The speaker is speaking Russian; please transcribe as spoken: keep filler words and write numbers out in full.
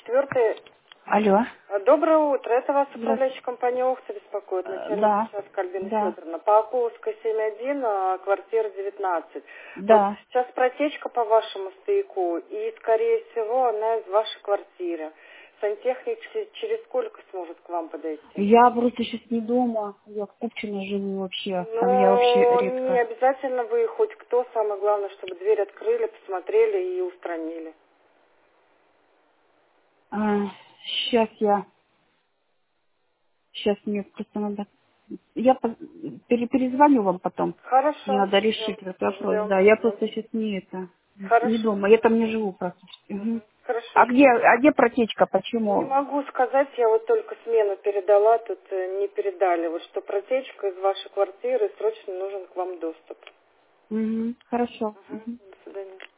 четвертый. Алло. Доброе утро. Это вас Здравствуйте. управляющая компания «Охта» беспокоит. Э, Начальник Да. участка Альбина Да. Федоровна. По Акуловской семь один, а, квартира девятнадцать. Вот Да. сейчас протечка по вашему стояку, и, скорее всего, она из вашей квартиры. Сантехник че- через сколько сможет к вам подойти? Я просто сейчас не дома. Я в Купчино живу вообще. Там я вообще Ну, не редко. обязательно вы хоть кто. Самое главное, чтобы дверь открыли, посмотрели и устранили. А, сейчас я... Сейчас мне просто надо... Я по- пере- перезвоню вам потом. Мне Хорошо. надо Ждем. решить этот вопрос. Ждем. Да, я Мгм. просто сейчас не это... Не Хорошо. дома. Я там не живу практически. Мгм. Мгм. Хорошо, А где, ждем. а где протечка? Не Почему? могу сказать, я вот только смену передала, тут э, не передали. Вот что протечка из вашей квартиры, срочно нужен к вам доступ. Мгм. Хорошо. Мгм. Мгм. До свидания.